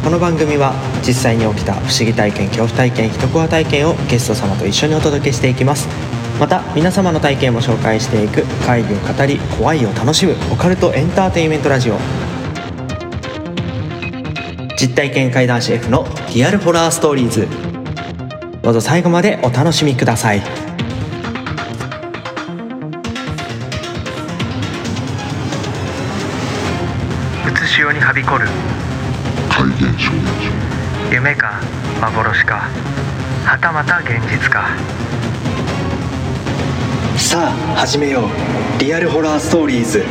この番組は実際に起きた不思議体験、恐怖体験、一コア体験をゲスト様と一緒にお届けしていきます。また皆様の体験も紹介していく怪異を語り怖いを楽しむオカルトエンターテインメントラジオ、実体験怪談師 F のリアルホラーストーリーズ。どうぞ最後までお楽しみください。 うつしおにはびこる怪現象、 夢か幻か、はたまた現実か。 さあ始めよう、リアルホラーストーリーズ。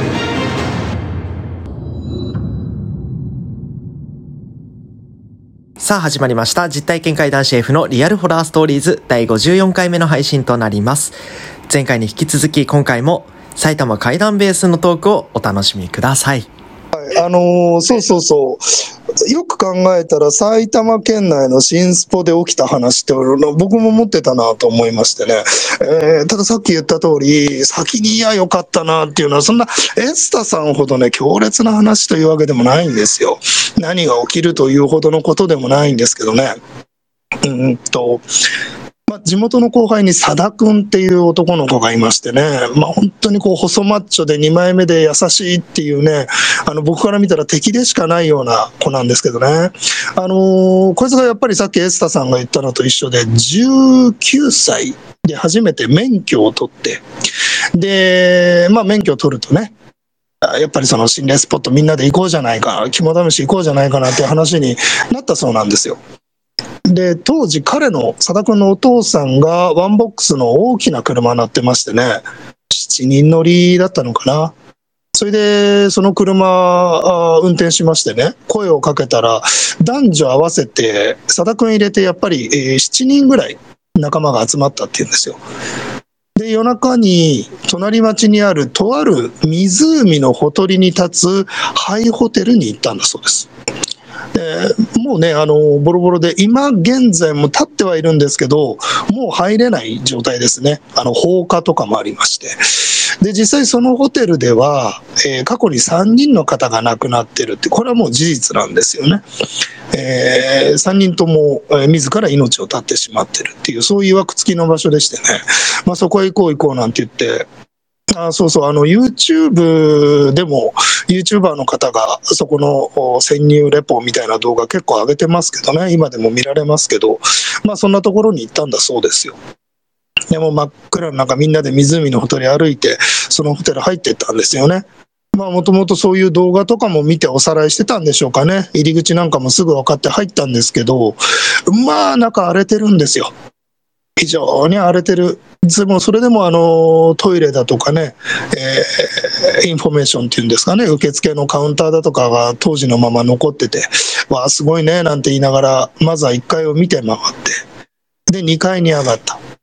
さあ始まりました、実体験怪談師 F のリアルホラーストーリーズ第54回目の配信となります。前回に引き続き今回も埼玉怪談ベースのトークをお楽しみください。 そうよく考えたら埼玉県内の新スポで起きた話って僕も持ってたなと思いましてね、たださっき言った通り先によかったなっていうのは、そんなエスタさんほどね強烈な話というわけでもないんですよ。何が起きるというほどのことでもないんですけどね。地元の後輩に佐田くんっていう男の子がいましてね、本当に細マッチョで2枚目で優しいっていうね、僕から見たら敵でしかないような子なんですけどね、こいつがやっぱりさっきエスタさんが言ったのと一緒で19歳で初めて免許を取って、で、免許を取るとね、やっぱりその心霊スポットみんなで行こうじゃないか、肝試し行こうじゃないかなっていう話になったそうなんですよ。で、当時彼の佐田君のお父さんがワンボックスの大きな車になってましてね、7人乗りだったのかな。それでその車運転しましてね、声をかけたら男女合わせて佐田君入れてやっぱり7人ぐらい仲間が集まったっていうんですよ。で、夜中に隣町にあるとある湖のほとりに立つハイホテルに行ったんだそうです。もうね、ボロボロで今現在も立ってはいるんですけど、もう入れない状態ですね。放火とかもありまして、で実際そのホテルでは、過去に3人の方が亡くなってるって、これはもう事実なんですよね。3人とも、自ら命を絶ってしまってるっていう、そういう曰く付きの場所でしてね、そこへ行こうなんて言って、YouTube でも YouTuber の方がそこの潜入レポみたいな動画結構上げてますけどね、今でも見られますけど、そんなところに行ったんだそうですよ。でも真っ暗な中みんなで湖のほとり歩いてそのホテル入ってったんですよね。もともとそういう動画とかも見ておさらいしてたんでしょうかね。入り口なんかもすぐ分かって入ったんですけど、中荒れてるんですよ。非常に荒れてる。でもそれでもトイレだとかね、インフォメーションっていうんですかね、受付のカウンターだとかが当時のまま残ってて、わあすごいねなんて言いながら、まずは1階を見て回って、で2階に上がった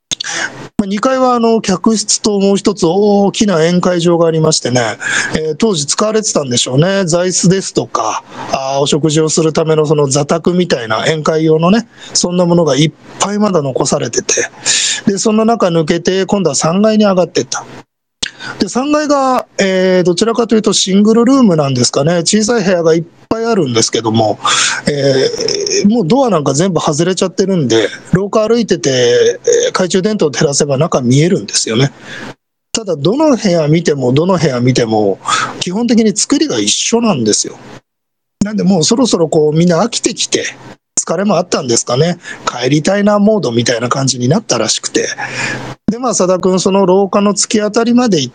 。2階は客室ともう一つ大きな宴会場がありましてね、当時使われてたんでしょうね。座椅子ですとかお食事をするためのその座卓みたいな宴会用のね、そんなものがいっぱいまだ残されてて、でそんな中抜けて今度は3階に上がっていった。で3階が、どちらかというとシングルルームなんですかね。小さい部屋がいっぱいあるんですけども、もうドアなんか全部外れちゃってるんで、廊下歩いてて、懐中電灯を照らせば中見えるんですよね。ただどの部屋見ても基本的に作りが一緒なんですよ。なんでもうそろそろみんな飽きてきて、疲れもあったんですかね、帰りたいなモードみたいな感じになったらしくて、で佐田君その廊下の突き当たりまで行って、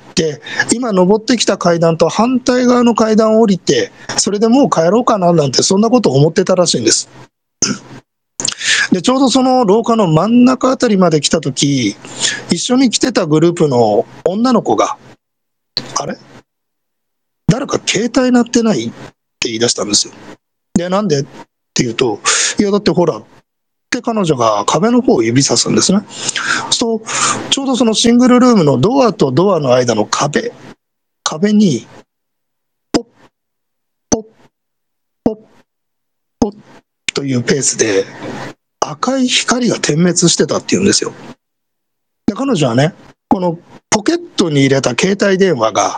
今登ってきた階段と反対側の階段を降りて、それでもう帰ろうかななんてそんなことを思ってたらしいんです。でちょうどその廊下の真ん中あたりまで来た時、一緒に来てたグループの女の子があれ誰か携帯鳴ってないって言い出したんですよ。でなんでって言うと、いやだってほらって彼女が壁の方を指さすんですね。そうちょうどそのシングルルームのドアとドアの間の壁にポッポッポッポッというペースで赤い光が点滅してたっていうんですよ。で彼女はね、このポケットに入れた携帯電話が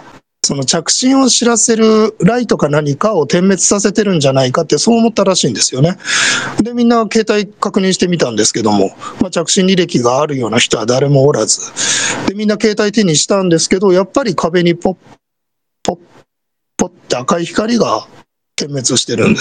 その着信を知らせるライトか何かを点滅させてるんじゃないかってそう思ったらしいんですよね。で、みんな携帯確認してみたんですけども、着信履歴があるような人は誰もおらず、で、みんな携帯手にしたんですけど、やっぱり壁にポッ、ポッ、ポッって赤い光が点滅してるんです。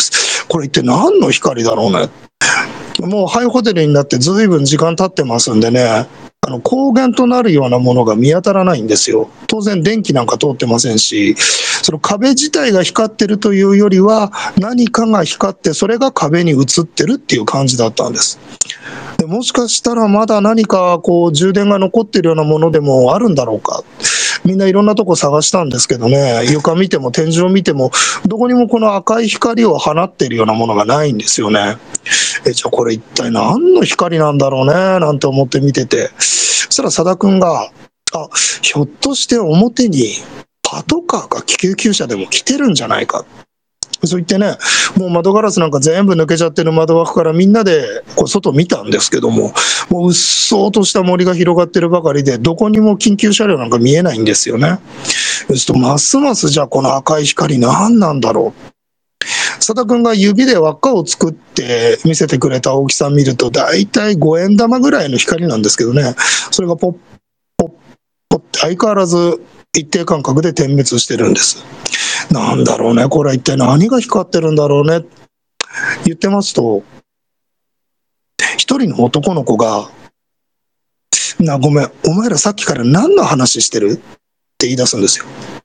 これ一体何の光だろうね。もうハイホテルになってずいぶん時間経ってますんでね、光源となるようなものが見当たらないんですよ。当然電気なんか通ってませんし、その壁自体が光ってるというよりは、何かが光ってそれが壁に映ってるっていう感じだったんです。でもしかしたらまだ何かこう充電が残ってるようなものでもあるんだろうか。みんないろんなとこ探したんですけどね、床見ても天井見てもどこにもこの赤い光を放っているようなものがないんですよね。じゃあこれ一体何の光なんだろうねなんて思って見てて、そしたら佐田くんが、ひょっとして表にパトカーか救急車でも来てるんじゃないか。そう言ってね、もう窓ガラスなんか全部抜けちゃってる窓枠からみんなでこう外見たんですけども、もううっそうとした森が広がってるばかりで、どこにも緊急車両なんか見えないんですよね。そうするとますますじゃあこの赤い光何なんだろう。佐田くんが指で輪っかを作って見せてくれた大きさ見ると、だいたい5円玉ぐらいの光なんですけどね、それがポッポッポッって相変わらず一定間隔で点滅してるんです。なんだろうね、これは一体何が光ってるんだろうね言ってますと、一人の男の子が、ごめん、お前らさっきから何の話してるって言い出すんですよ。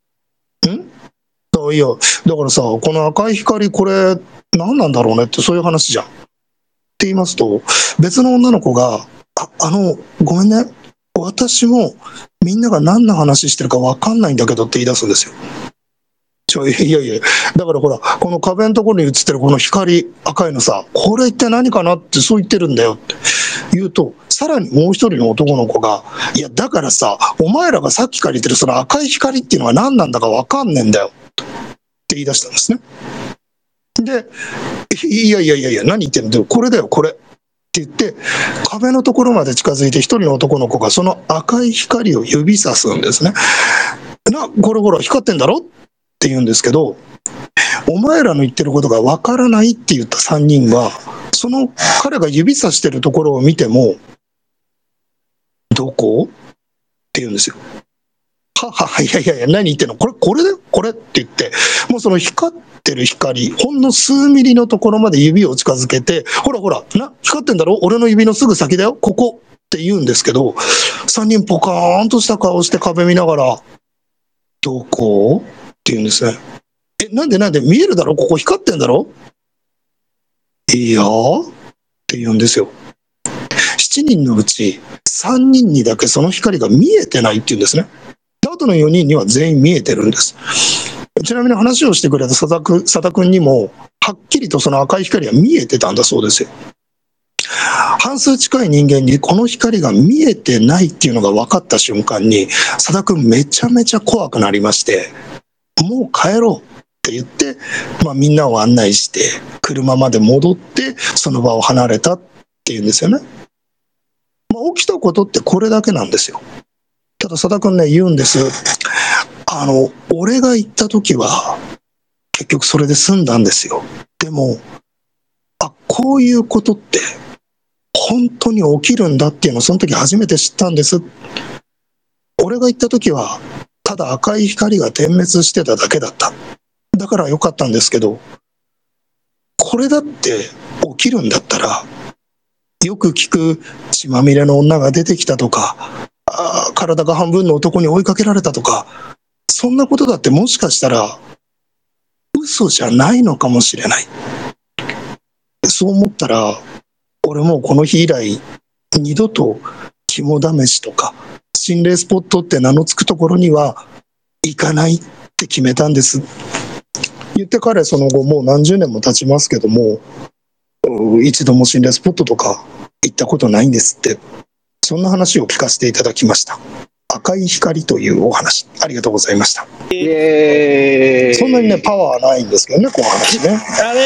いや、だからさ、この赤い光これ何なんだろうねってそういう話じゃんって言いますと、別の女の子が、ごめんね、私もみんなが何の話してるか分かんないんだけどって言い出すんですよ。いやいや、だからほら、この壁のところに映ってるこの光赤いのさ、これ一体何かなってそう言ってるんだよって言うと、さらにもう一人の男の子が、いやだからさ、お前らがさっきから言ってるその赤い光っていうのは何なんだか分かんねえんだよって言い出したんですね。で、いや何言ってんだよ、これだよこれって言って壁のところまで近づいて、一人の男の子がその赤い光を指さすんですね。これほら光ってんだろって言うんですけど、お前らの言ってることがわからないって言った3人は、その彼が指さしてるところを見ても、どこって言うんですよ。いや何言ってんの、これだよこれって言って、もうその光ってる光ほんの数ミリのところまで指を近づけて、ほら光ってんだろ、俺の指のすぐ先だよここって言うんですけど、3人ポカーンとした顔して壁見ながら、どこって言うんですね。なんで見えるだろ、ここ光ってんだろ、いやって言うんですよ。7人のうち3人にだけその光が見えてないって言うんですね。あとの4人には全員見えてるんです。ちなみに話をしてくれた佐田君にもはっきりとその赤い光が見えてたんだそうですよ。半数近い人間にこの光が見えてないっていうのが分かった瞬間に、佐田君めちゃめちゃ怖くなりまして、もう帰ろうって言って、みんなを案内して車まで戻ってその場を離れたっていうんですよね。起きたことってこれだけなんですよ。ただ佐田君ね、言うんです。俺が行った時は結局それで済んだんですよ。でもこういうことって本当に起きるんだっていうのをその時初めて知ったんです。俺が行った時はただ赤い光が点滅してただけだった。だからよかったんですけど、これだって起きるんだったら、よく聞く血まみれの女が出てきたとか、体が半分の男に追いかけられたとか、そんなことだってもしかしたら嘘じゃないのかもしれない。そう思ったら、俺もうこの日以来二度と肝試しとか心霊スポットって名の付くところには行かないって決めたんです言って彼、その後もう何十年も経ちますけども、一度も心霊スポットとか行ったことないんですって、そんな話を聞かせていただきました。赤い光というお話、ありがとうございました。そんなにねパワーはないんですけどね、この話ね。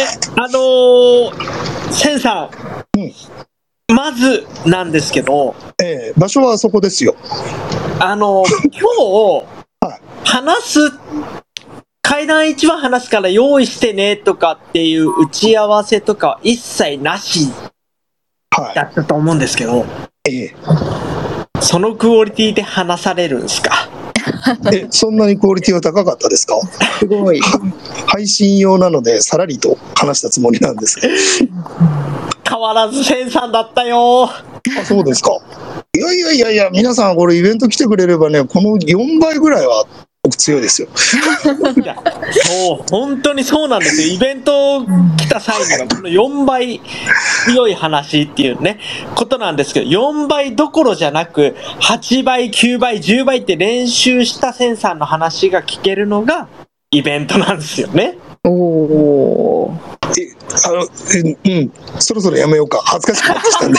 千さん、まずなんですけど、 場所はあそこですよ。 今日、 階段1話話すから用意してねとかっていう打ち合わせとかは一切なしはだったと思うんですけど、 い。 そのクオリティで話されるんですか？ そんなにクオリティは高かったですか？ すごい。 配信用なのでさらりと話したつもりなんですけど。 変わらずセンさんだったよ。 あ、そうですか。いや、皆さんこれイベント来てくれればね、この4倍ぐらいは僕強いですよ。 いや、そう本当にそうなんですよ。イベント来た際にはこの4倍強い話っていうねことなんですけど、4倍どころじゃなく8倍9倍10倍って練習したセンさんの話が聞けるのがイベントなんですよね。 おー。 そろそろやめようか。恥ずかしくなってきたんで。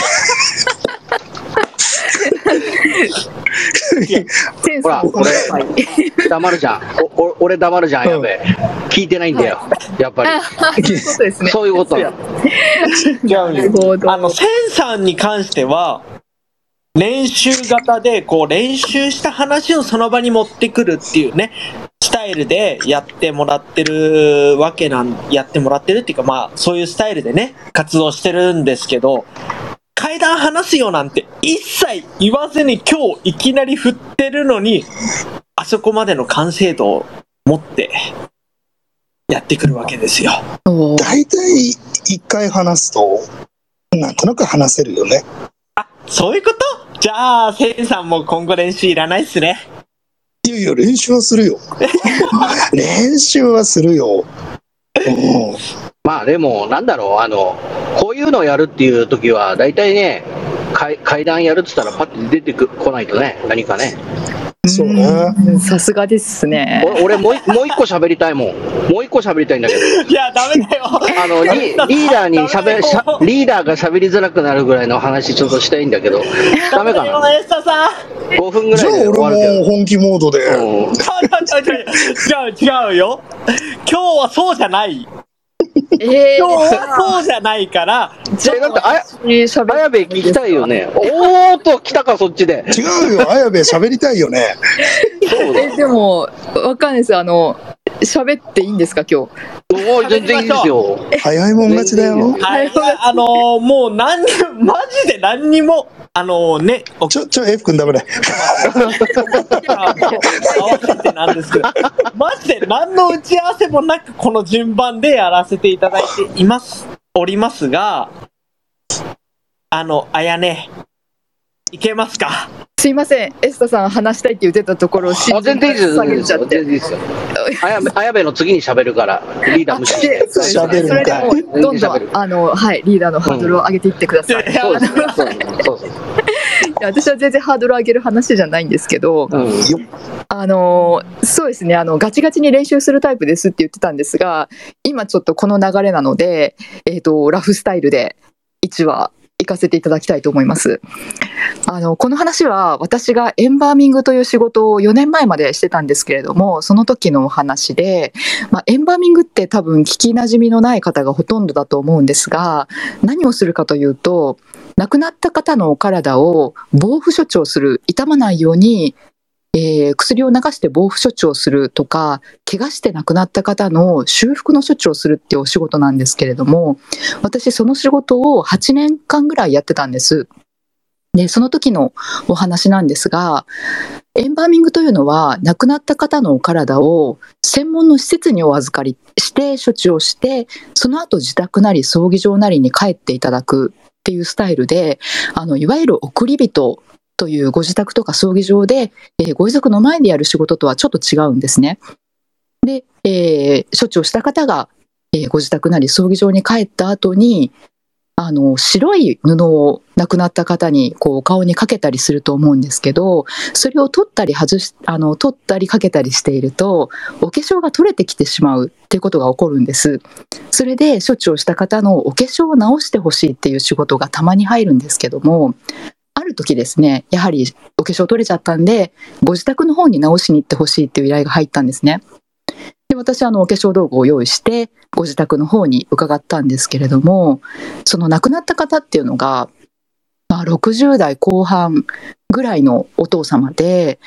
センほら、 さん、 俺、黙るじゃん。俺黙るじゃん、やべえ。聞いてないんだよ、やっぱり。 そういうことですね。 そういうこと。 違うんです。センさんに関しては、練習型で、こう練習した話をその場に持ってくるっていうね、スタイルでやってもらってるっていうか、まあ、そういうスタイルでね、活動してるんですけど、階段話すよなんて一切言わずに今日いきなり振ってるのに、あそこまでの完成度を持ってやってくるわけですよ。 おー。 大体一回話すとなんとなく話せるよね。 あ、そういうこと？じゃあ、センさんも今後練習いらないっすね。 いや練習はするよ。練習はするよ。 まあでも、なんだろう、こういうのをやるっていう時は、大体ね、階段やるって言ったら、パッと出てこないとね、何かね。 そうね。 さすがですね。 俺もう一個喋りたいもん。もう一個喋りたいんだけど。 いや、ダメだよ。 リーダーが喋りづらくなるぐらいの話ちょっとしたいんだけど、ダメかな。 エスタさん。 5分ぐじゃあらいで終わるけど。 俺も本気モードで。 違うよ。今日はそうじゃない。今日はそうじゃないから。 だって綾部聞きたいよね。おーっと来たか、そっちで。 違うよ、綾部喋りたいよね。 でもわかんないです。喋っていいんですか今日？ おー、全然いいですよ。 早いもん勝ちだよ。 はい、もうマジで何にもね。 F 君ダメだ。 合わせてなんですけど、マジで何の打ち合わせもなくこの順番でやらせていただいておりますが、あやね、いけますか？ すいません、エスタさん話したいって言ってたところを全然いいですよ。全然いいですよ。綾部の次に喋るから、リーダー無視して。 それでもうどんどんはい、リーダーのハードルを上げていってください。 そうですね。そう私は全然ハードル上げる話じゃないんですけど、そうですね、ガチガチに練習するタイプですって言ってたんですが、今ちょっとこの流れなので、ラフスタイルで1話行かせていただきたいと思います。この話は私がエンバーミングという仕事を4年前までしてたんですけれども、その時のお話で、エンバーミングって多分聞きなじみのない方がほとんどだと思うんですが、何をするかというと、亡くなった方のお体を防腐処置をする、傷まないように、薬を流して防腐処置をするとか、怪我して亡くなった方の修復の処置をするっていうお仕事なんですけれども、私その仕事を8年間ぐらいやってたんです。で、その時のお話なんですが、エンバーミングというのは亡くなった方のお体を専門の施設にお預かりして処置をして、その後自宅なり葬儀場なりに帰っていただくっていうスタイルで、いわゆる送り人というご自宅とか葬儀場で、ご遺族の前でやる仕事とはちょっと違うんですね。で、処置をした方が、ご自宅なり葬儀場に帰った後に、白い布を亡くなった方にこうお顔にかけたりすると思うんですけど、それを取ったり取ったりかけたりしていると、お化粧が取れてきてしまうっていうことが起こるんです。それで処置をした方のお化粧を直してほしいっていう仕事がたまに入るんですけども、ある時ですね、やはりお化粧取れちゃったんで、ご自宅の方に直しに行ってほしいっていう依頼が入ったんですね。で、私はお化粧道具を用意してご自宅の方に伺ったんですけれども、その亡くなった方っていうのが、60代後半ぐらいのお父様で、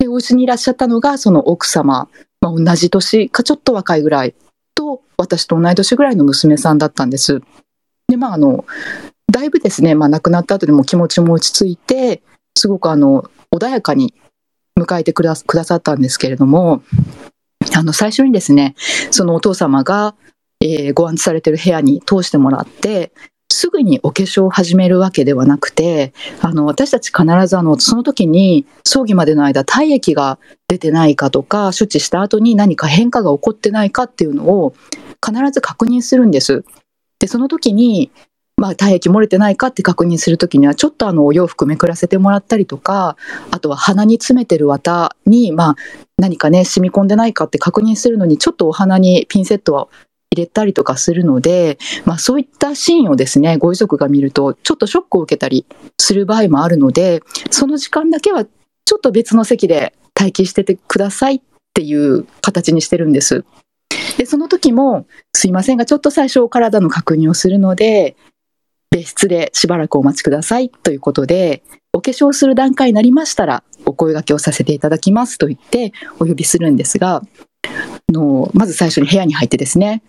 で、お家にいらっしゃったのがその奥様、同じ年かちょっと若いぐらいと、私と同い年ぐらいの娘さんだったんです。で、だいぶですね、亡くなった後でも気持ちも落ち着いて、すごく穏やかに迎えてくださったんですけれども、最初にですね、そのお父様が、ご安置されている部屋に通してもらって、すぐにお化粧を始めるわけではなくて、私たち必ずその時に葬儀までの間体液が出てないかとか、処置した後に何か変化が起こってないかっていうのを必ず確認するんです。で、その時に体液漏れてないかって確認するときには、ちょっとお洋服めくらせてもらったりとか、あとは鼻に詰めてる綿に、何かね、染み込んでないかって確認するのに、ちょっとお鼻にピンセットを入れたりとかするので、そういったシーンをですね、ご遺族が見ると、ちょっとショックを受けたりする場合もあるので、その時間だけはちょっと別の席で待機しててくださいっていう形にしてるんです。で、その時も、すいませんが、ちょっと最初お体の確認をするので、別室でしばらくお待ちくださいということで、お化粧する段階になりましたらお声掛けをさせていただきますと言ってお呼びするんですが、まず最初に部屋に入ってですね、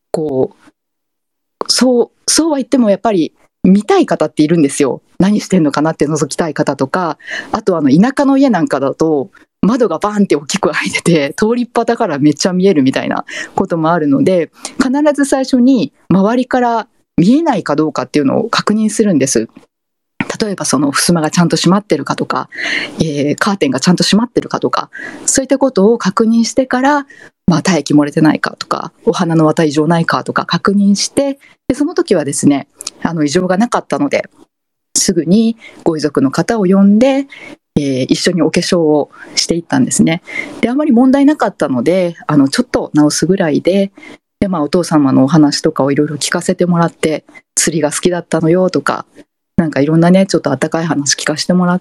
そうは言ってもやっぱり見たい方っているんですよ。何してんのかなって覗きたい方とか、あと田舎の家なんかだと窓がバーンって大きく開いてて、通りっ端からめっちゃ見えるみたいなこともあるので、必ず最初に周りから見えないかどうかっていうのを確認するんです。例えばその襖がちゃんと閉まってるかとか、カーテンがちゃんと閉まってるかとか、そういったことを確認してから、体液漏れてないかとか、お花の綿異常ないかとか確認して、でその時はですね、異常がなかったので、すぐにご遺族の方を呼んで、一緒にお化粧をしていったんですね。で、あまり問題なかったので、ちょっと直すぐらいで、お父様のお話とかをいろいろ聞かせてもらって、釣りが好きだったのよとか、なんかいろんなね、ちょっと温かい話聞かせてもらって、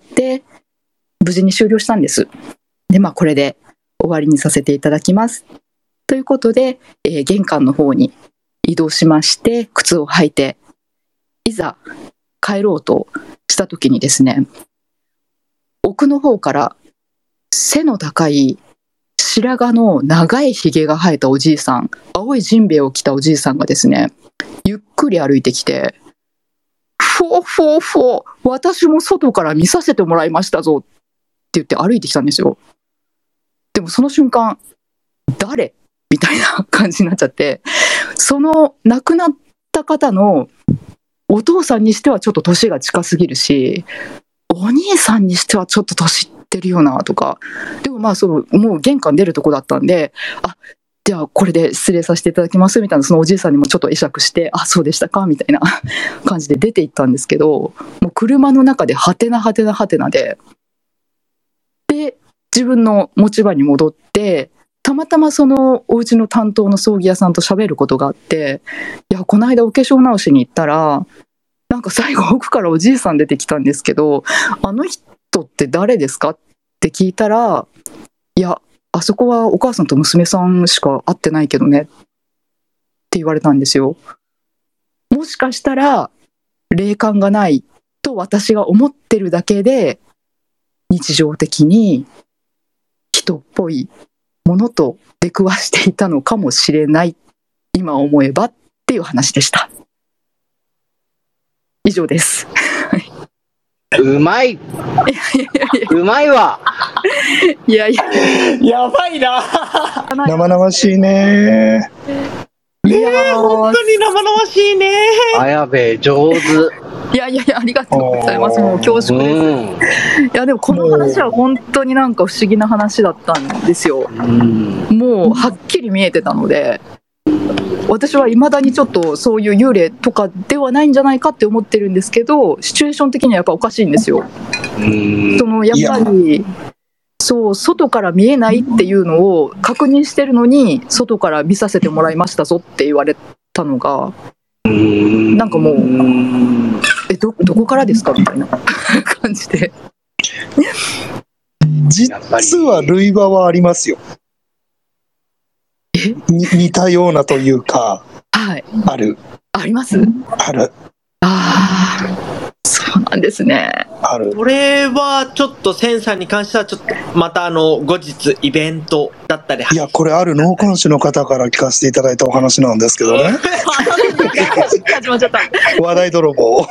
無事に終了したんです。で、これで終わりにさせていただきます。ということで、玄関の方に移動しまして、靴を履いて、いざ帰ろうとした時にですね、奥の方から背の高い白髪の長いひげが生えたおじいさん、青いジンベエを着たおじいさんがですね、ゆっくり歩いてきて、フォーフォーフォー、私も外から見させてもらいましたぞって言って歩いてきたんですよ。でもその瞬間、誰みたいな感じになっちゃって、その亡くなった方のお父さんにしてはちょっと年が近すぎるし、お兄さんにしてはちょっと年いってるよなとか、でももう玄関出るとこだったんで、じゃあこれで失礼させていただきますみたいな、そのおじいさんにもちょっと会釈して、そうでしたかみたいな感じで出て行ったんですけど、もう車の中でハテナハテナハテナで、自分の持ち場に戻って、たまたまそのお家の担当の葬儀屋さんと喋ることがあって、この間お化粧直しに行ったら、なんか最後奥からおじいさん出てきたんですけど、あの人って誰ですかって聞いたら、あそこはお母さんと娘さんしか会ってないけどねって言われたんですよ。もしかしたら霊感がないと私が思ってるだけで、日常的に人っぽいものと出くわしていたのかもしれない、今思えばっていう話でした。以上です。 うまい。うまいわ。 やばいな。 生々しいね。 本当に生々しいね。 綾部上手。 ありがとうございます。もう恐縮です。でもこの話は本当になんか不思議な話だったんですよ。もうはっきり見えてたので、私は未だにちょっとそういう幽霊とかではないんじゃないかって思ってるんですけど、シチュエーション的にはやっぱおかしいんですよ。やっぱり外から見えないっていうのを確認してるのに、外から見させてもらいましたぞって言われたのが、なんかもうどこからですかみたいな感じで。 実は類話はありますよ。似たようなというか、 はい、 ある。 あります。 ある。 そうなんなんですね。 ある。 これはちょっとセンさんに関してはちょっとまた後日イベントだったりいや、これある農家主の方から聞かせていただいたお話なんですけどね。 始まっちゃった。 話題泥棒。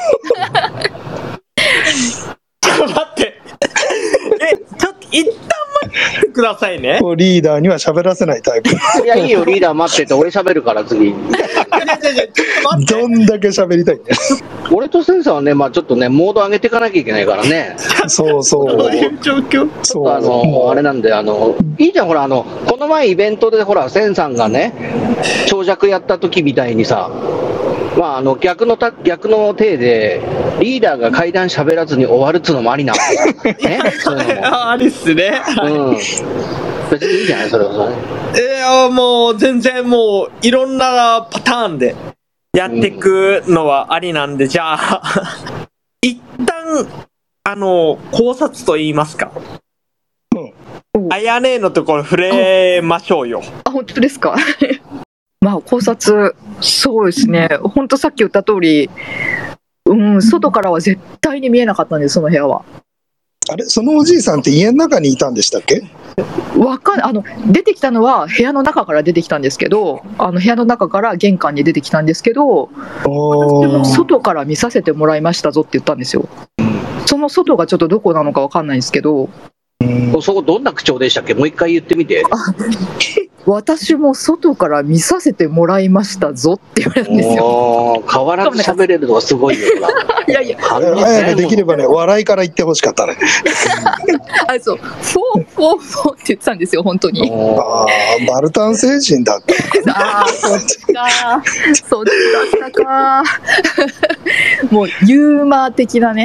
ちょっと待ってちょっと一旦待ってくださいね。 リーダーには喋らせないタイプ。 いや、いいよ、リーダー待ってて、俺喋るから次。 どんだけ喋りたいね。 俺とセンさんはね、まあちょっとね、モード上げていかなきゃいけないからね。 そうそう。 どういう状況？ そう。 あれなんで、いいじゃん、ほら、この前イベントで、ほら、センさんがね、長尺やった時みたいにさ、まあ、逆の体で、リーダーが階段喋らずに終わるっつうのもありなわけだ。ね、そういうのも。 ありっすね。 うん。別にいいじゃない、それはそれ。 もう全然もういろんなパターンでやっていくのはありなんで、じゃあ一旦考察と言いますか、あやねのところ触れましょうよ。 あ、本当ですか。まあ考察、そうですね、本当さっき言った通り、外からは絶対に見えなかったんです、その部屋は。 あれ、そのおじいさんって家の中にいたんでしたっけ？ 出てきたのは部屋の中から出てきたんですけど、部屋の中から玄関に出てきたんですけど、私も外から見させてもらいましたぞって言ったんですよ。その外がちょっとどこなのか分かんないんですけど、 そこどんな口調でしたっけ？もう一回言ってみて。 私も外から見させてもらいましたぞって言われたんですよ。 変わらず喋れるのがすごいよ。 いやいや、 早くできればね、笑いから言ってほしかったね。 そう、フォーって言ってたんですよ、本当に。 バルタン星人だった。 そっちか、そっちだったか。もうユーマー的なね、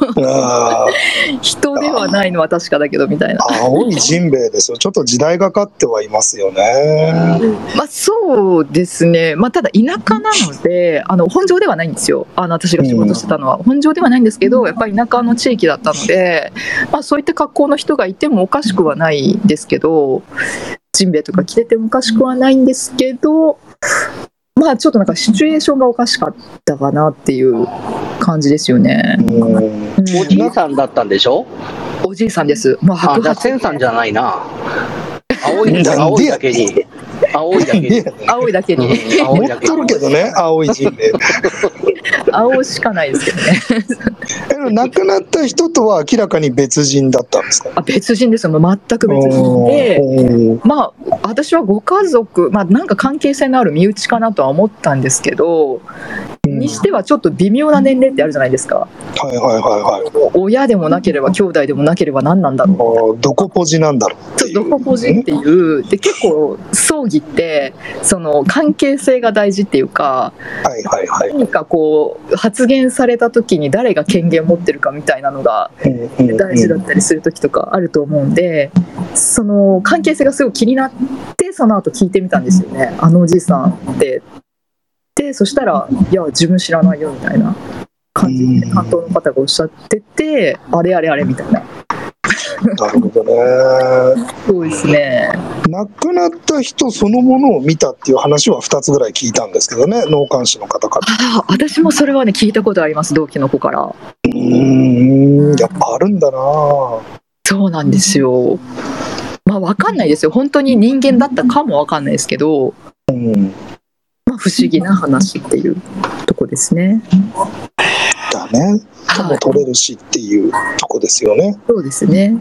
人ではないのは確かだけどみたいな。 青いジンベエですよ。ちょっと時代がかってはいますよね。 まあそうですね。まあただ田舎なので、本庄ではないんですよ。私が仕事してたのは本庄ではないんですけど、やっぱり田舎の地域だったので、まあそういった格好の人がいてもおかしくはないんですけど、ジンベエとか着ててもおかしくはないんですけど、まあちょっとなんかシチュエーションがおかしかったかなっていう感じですよね。 おじいさんだったんでしょ？ おじいさんです。まあ白髪。 センさんじゃないな。青いだけに。青いだけに。 持っとるけどね、青いジンベエ。 青しかないですけどね。 亡くなった人とは明らかに別人だったんですか？ 別人ですよ。全く別人で、まあ私はご家族、まあなんか関係性のある身内かなとは思ったんですけど、にしてはちょっと微妙な年齢ってあるじゃないですか。親でもなければ兄弟でもなければ何なんだろう。 どこポジなんだろう。 どこポジっていうで、結構葬儀ってその関係性が大事っていうか、何かこう発言された時に誰が権限持ってるかみたいなのが大事だったりする時とかあると思うんで、その関係性がすごい気になってその後聞いてみたんですよね。おじいさんってで、そしたらいや自分知らないよみたいな感じで担当の方がおっしゃってて、あれみたいな。 なるほどね。 そうですね。 亡くなった人そのものを見たっていう話は2つぐらい聞いたんですけどね、納棺師の方から。 私もそれはね聞いたことあります、同期の子から。 やっぱあるんだな。 そうなんですよ。まあ分かんないですよ、本当に人間だったかも分かんないですけど、まあ、不思議な話っていうとこですね。 だね。とも取れるしっていうとこですよね。 そうですね。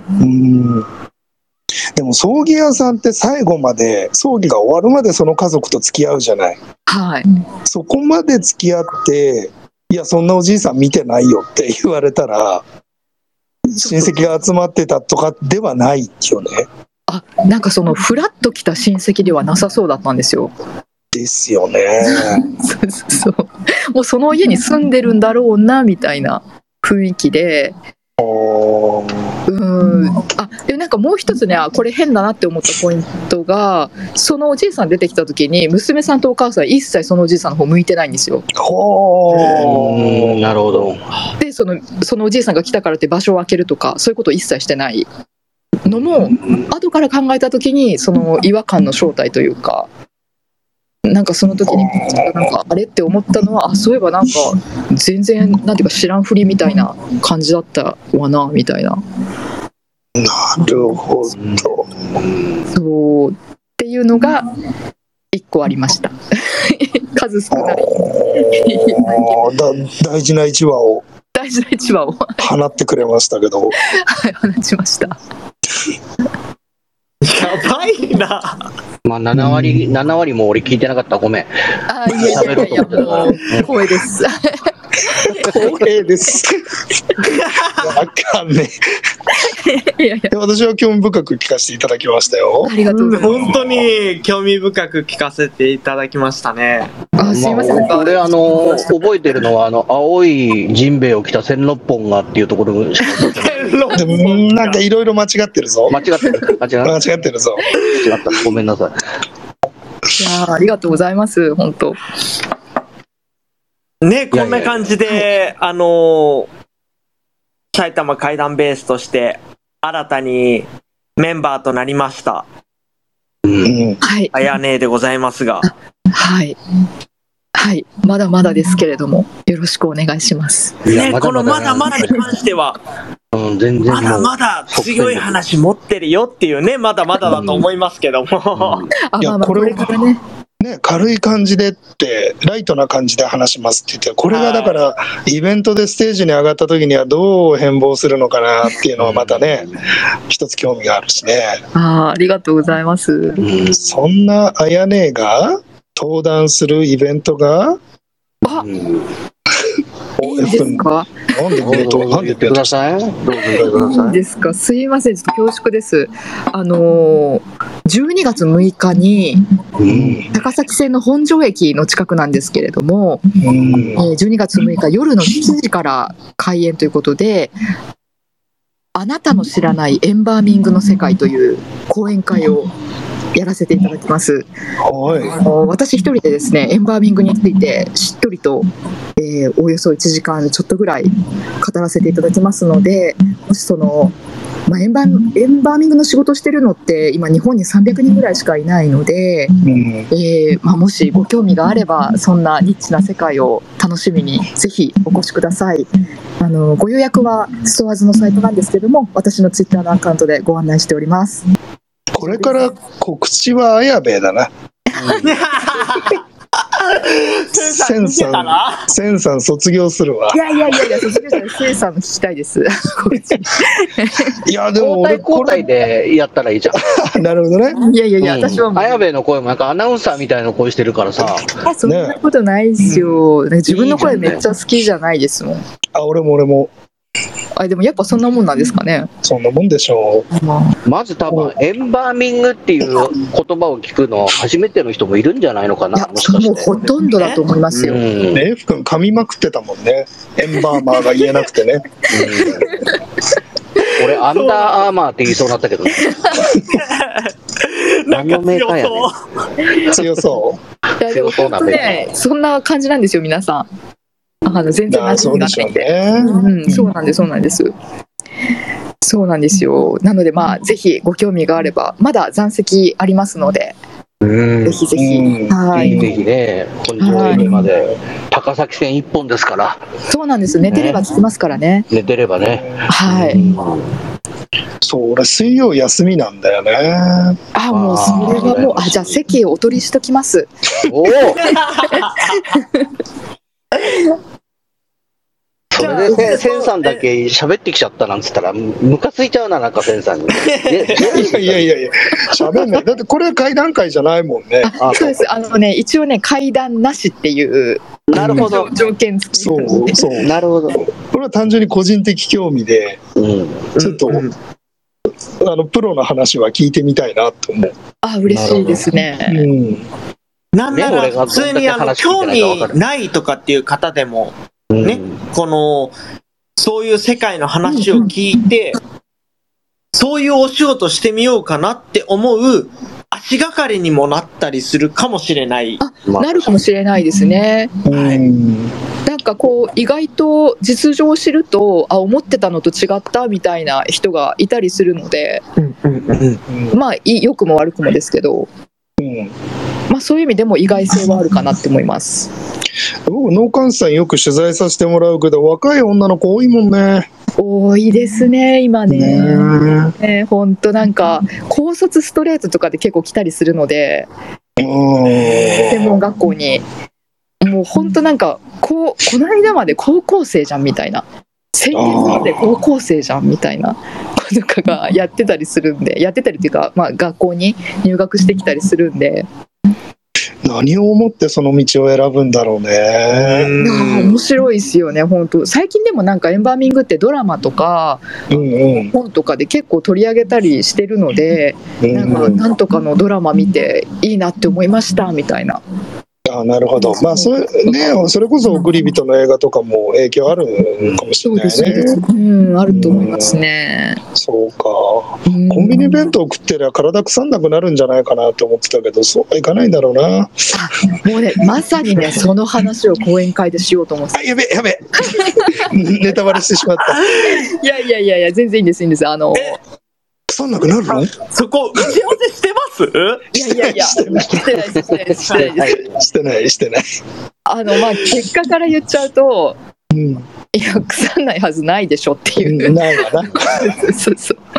でも葬儀屋さんって最後まで葬儀が終わるまでその家族と付き合うじゃない。そこまで付き合っていやそんなおじいさん見てないよって言われたら親戚が集まってたとかではないよね。 なんかそのフラッと来た親戚ではなさそうだったんですよ。 ですよね。 そうもうその家に住んでるんだろうなみたいな雰囲気で。でなんかもう一つね、これ変だなって思ったポイントが、そのおじいさん出てきた時に娘さんとお母さん一切そのおじいさんの方向いてないんですよ。 なるほど。 でそのおじいさんが来たからって場所を空けるとかそういうことを一切してないのも後から考えた時にその違和感の正体というかなんかその時になんかあれって思ったのは、そういえばなんか全然なんていうか知らんふりみたいな感じだったわなみたいな。 なるほど。 そうっていうのが1個ありました数少ない大事な1話を大事な1話を放ってくれましたけどはい放ちました。 やばいな。 まあ7割も俺聞いてなかった。ごめん。 いやもう光栄です光栄ですわかんねいや私は興味深く聞かせていただきましたよ。 ありがとうございます。 本当に興味深く聞かせていただきましたね。 すいません。 俺覚えてるのは青いジンベエを着た千六本がっていうところしか覚えてない。 でもなんかいろいろ間違ってるぞ。 間違ってるぞ。 違ったごめんなさい。 いやありがとうございます本当。 ね、こんな感じで埼玉怪談ベースとして新たにメンバーとなりましたはいあやねでございますが、 はいまだまだですけれどもよろしくお願いします。 ね、このまだまだに関しては全然まだまだ強い話持ってるよっていうね、まだまだだと思いますけども、 いやこれからね軽い感じでってライトな感じで話しますって言って、これがだからイベントでステージに上がった時にはどう変貌するのかなっていうのはまたね一つ興味があるしね。 ありがとうございます。 そんなあやねが登壇するイベントがいいですか？ なんで言ってください。どうぞ言ってください。 いいですか？すいません、ちょっと恐縮です。12月6日に高崎線の本庄駅の近くなんですけれども、12月6日夜の7時から開演ということで、あなたの知らないエンバーミングの世界という講演会をやらせていただきます。私一人でですねエンバーミングについてしっとりと、およそ1時間ちょっとぐらい語らせていただきますので、もしエンバーミングの仕事してるのって今日本に300人ぐらいしかいないので、もしご興味があればそんなニッチな世界を楽しみにぜひお越しください。ご予約はストアーズのサイトなんですけども、私のツイッターのアカウントでご案内しております。 これから告知は綾部だな。センさん卒業するわ。 いや卒業したらセンさんの聞きたいですいやでも交代でやったらいいじゃん。 なるほどね。 いや私は綾部の声もなんかアナウンサーみたいな声してるからさ。 そんなことないですよ、自分の声めっちゃ好きじゃないですもん。 俺もでもやっぱそんなもんなんですかね。 そんなもんでしょう。まず多分エンバーミングっていう言葉を聞くの初めての人もいるんじゃないのかな。もしかしてもうほとんどだと思いますよ。 レイフ君噛みまくってたもんね、エンバーマーが言えなくてね俺アンダーアーマーって言いそうになったけどねなんか強そう。 いやでも本当ねそんな感じなんですよ皆さん。全然馴染みがないんで。そうなんです。そうなんですよ。なのでぜひご興味があればまだ残席ありますので、ぜひぜひぜひね、本庄駅まで高崎線1本ですから。 そうなんです。寝てれば着きますからね。 寝てればね。 そう俺水曜休みなんだよね。 もうそれはもうじゃあ席をお取りしときます。 おおそれでセンさんだけ喋ってきちゃったなんつったらムカついちゃうな、なんかセンさんに。 いや喋んない。だってこれ会談会じゃないもんね。 そうです。一応ね会談なしっていうなるほど条件付き。 そうなるほど。 これは単純に個人的興味で、ちょっとプロの話は聞いてみたいなと思う。 嬉しいですね。 なんなら普通に興味ないとかっていう方でもね、そういう世界の話を聞いて、そういうお仕事してみようかなって思う足がかりにもなったりするかもしれない。 なるかもしれないですね。なんか意外と実情を知ると思ってたのと違ったみたいな人がいたりするので、良くも悪くもですけど、 そういう意味でも意外性はあるかなって思います。 僕脳幹さんよく取材させてもらうけど、若い女の子多いもんね。 多いですね今ね。本当なんか高卒ストレートとかで結構来たりするので、専門学校にもう本当なんかこの間まで高校生じゃんみたいな、先月まで高校生じゃんみたいな子とかがやってたりするんで、やってたりっていうか、学校に入学してきたりするんで、 何を思ってその道を選ぶんだろうね。 面白いですよね本当。最近でもなんかエンバーミングってドラマとか、本とかで結構取り上げたりしてるので、なんとかのドラマ見ていいなって思いましたみたいな。 なるほど。それこそ送り人の映画とかも影響あるかもしれないね。 そうです、あると思いますね。 そうか。コンビニ弁当食ってりゃ体腐んなくなるんじゃないかなって思ってたけど、そうはいかないんだろうな。 もうね、まさにねその話を講演会でしようと思って。 やべネタバレしてしまった。 いや全然いいんです。 腐んなくなるの？ そこ打ち合わせしてます？ いやしてない。 結果から言っちゃうと、いや腐んないはずないでしょっていう。 ないわな。 そう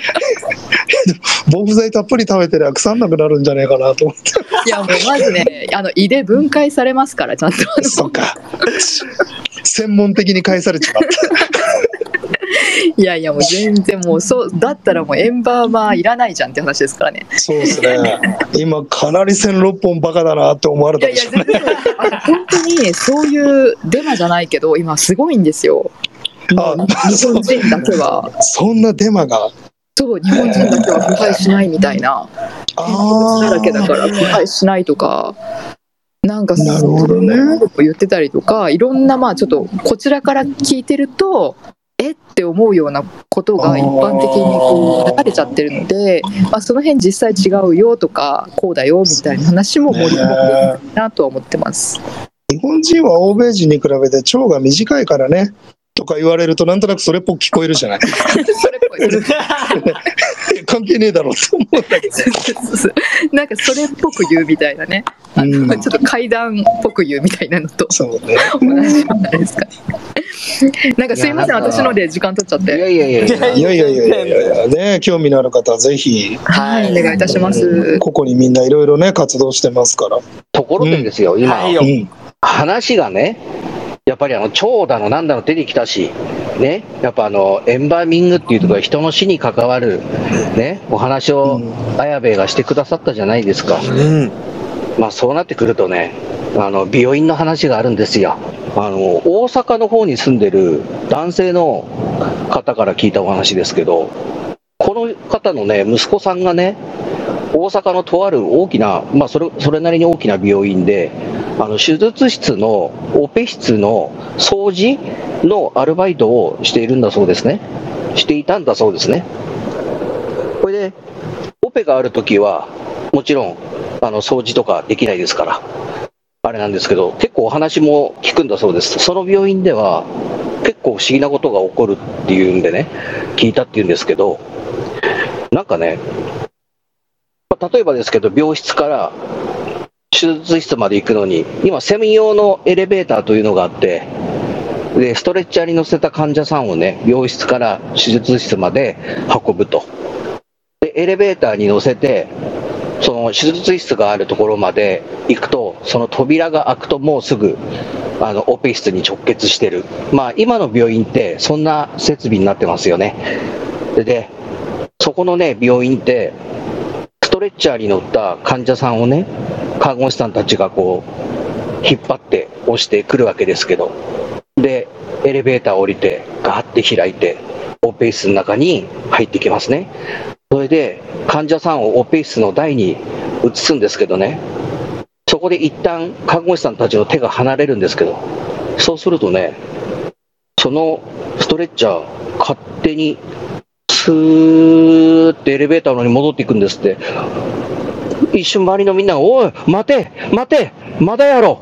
防腐剤たっぷり食べてりゃ腐んなくなるんじゃないかなと思って。 いやもうまずね胃で分解されますからちゃんと。 そうか。専門的に返されちまった。 いやもう全然もうそうだったらもうエンバーマーいらないじゃんって話ですからね。 そうですね。今かなり線6本バカだなって思われたでしょうね。 本当にそういうデマじゃないけど今すごいんですよ。日本人だけはそんなデマが。 そう日本人だけは腐敗しないみたいな。だらけだから腐敗しないとか。なんかなるほどね。 言ってたりとか、いろんなちょっとこちらから聞いてるとって思うようなことが一般的に流れちゃってるので、その辺実際違うよとかこうだよみたいな話も盛り込んでいいなとは思ってます。 日本人は欧米人に比べて腸が短いからねとか言われるとなんとなくそれっぽく聞こえるじゃない。それっぽい関係ねえだろうと思うんだけどなんかそれっぽく言うみたいなね、ちょっと階段っぽく言うみたいなのと同じじゃないですかね。なんかすいません私ので時間取っちゃって。 いやね、興味のある方はぜひお願いいたします。 ここにみんないろいろね活動してますから。 ところでですよ、今、話がねやっぱり腸だのなんだの出てきたしね、やっぱエンバーミングっていうところは人の死に関わるねお話を綾部がしてくださったじゃないですか。そうなってくるとね病院の話があるんですよ。大阪の方に住んでる男性の方から聞いたお話ですけど、この方のね息子さんがね大阪のとある大きな、それなりに大きな病院で手術室のオペ室の掃除のアルバイトをしているんだそうですね。していたんだそうですね。これでオペがあるときはもちろん掃除とかできないですからあれなんですけど、結構お話も聞くんだそうです。その病院では結構不思議なことが起こるっていうんでね聞いたっていうんですけど、なんかね例えばですけど病室から手術室まで行くのに今専用のエレベーターというのがあって、でストレッチャーに乗せた患者さんをね病室から手術室まで運ぶと。でエレベーターに乗せてその手術室があるところまで行くと、その扉が開くともうすぐオペ室に直結してる。今の病院ってそんな設備になってますよね。でそこのね病院ってストレッチャーに乗った患者さんをね看護師さんたちがこう引っ張って押してくるわけですけど、でエレベーター降りてガーって開いてオペ室の中に入ってきますね。それで患者さんをオペ室の台に移すんですけどね、そこで一旦看護師さんたちの手が離れるんですけど、そうするとねそのストレッチャー勝手にスーってエレベーターの方に戻っていくんですって。一瞬周りのみんながおい待てまだやろ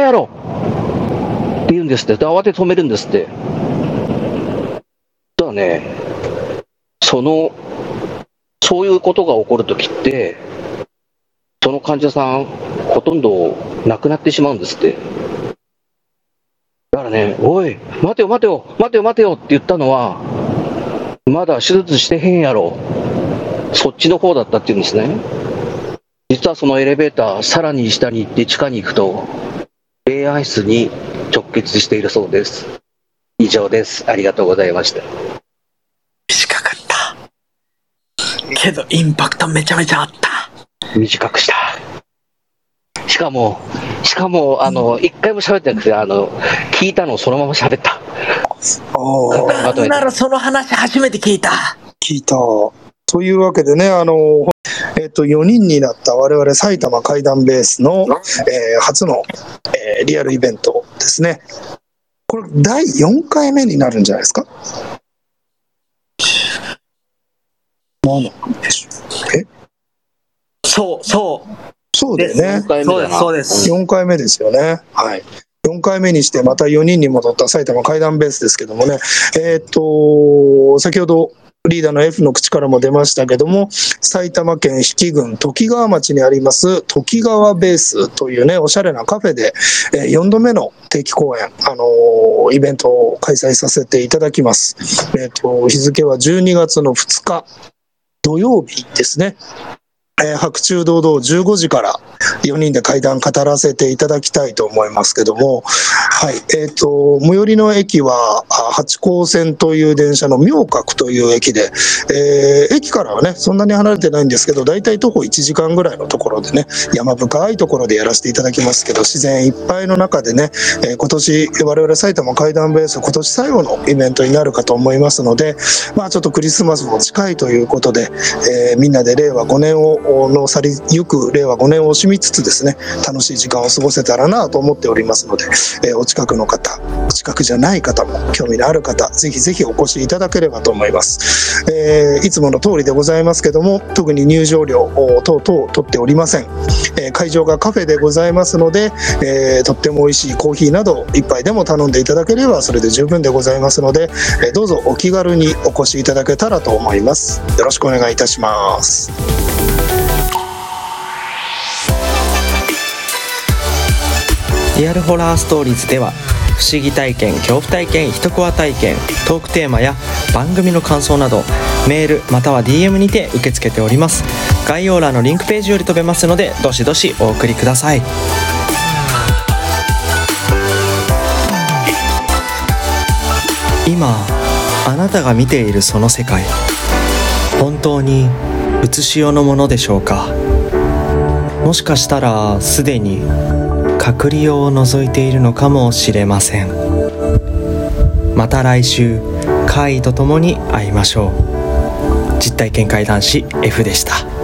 って言うんですって。で慌て止めるんですって。だからねそういうことが起こるときってその患者さん、ほとんど亡くなってしまうんですって。だからね、おい、待てよ待てよ、待てよ待てよって言ったのは、まだ手術してへんやろ。そっちの方だったっていうんですね。実はそのエレベーター、さらに下に行って地下に行くと、霊安室に直結しているそうです。以上です。ありがとうございました。 短かったけどインパクトめちゃめちゃあった。 短くした。しかも一回も喋ってなくて、聞いたのをそのまま喋った。 なんならその話初めて聞いた。 というわけでね、4人になった我々埼玉怪談ベースの、初の、リアルイベントですね。これ第4回目になるんじゃないですか。何なんでしょう。そうだよね。 そうです。 4回目ですよね。はい。4回目にしてまた4人に戻った埼玉怪談ベースですけどもね。先ほどリーダーの F の口からも出ましたけども、埼玉県比企郡ときがわ町にありますときがわベースというね、おしゃれなカフェで、4度目の定期公演、イベントを開催させていただきます。日付は12月の2日土曜日ですね。白昼堂々15時から4人で怪談語らせていただきたいと思いますけども、はい、最寄りの駅は八高線という電車の明覚という駅で、駅からはねそんなに離れてないんですけど、だいたい徒歩1時間ぐらいのところでね、山深いところでやらせていただきますけど、自然いっぱいの中でね、今年我々埼玉怪談ベース今年最後のイベントになるかと思いますので、まあちょっとクリスマスも近いということで、みんなで令和5年をの去りゆく令和5年を惜しみつつですね、楽しい時間を過ごせたらなと思っておりますので、お近くの方、お近くじゃない方も興味のある方、ぜひぜひお越しいただければと思います。いつもの通りでございますけども、特に入場料等々取っておりません。会場がカフェでございますので、とっても美味しいコーヒーなど一杯でも頼んでいただければそれで十分でございますので、どうぞお気軽にお越しいただけたらと思います。よろしくお願いいたします。 リアルホラーストーリーズでは不思議体験、恐怖体験、一コア体験、トークテーマや番組の感想などメールまたは DM にて受け付けております。概要欄のリンクページより飛べますのでどしどしお送りください。今あなたが見ているその世界、本当に写し世のものでしょうか。もしかしたらすでに隔離用を覗いているのかもしれません。また来週怪異とともに会いましょう。実体験怪談師 F でした。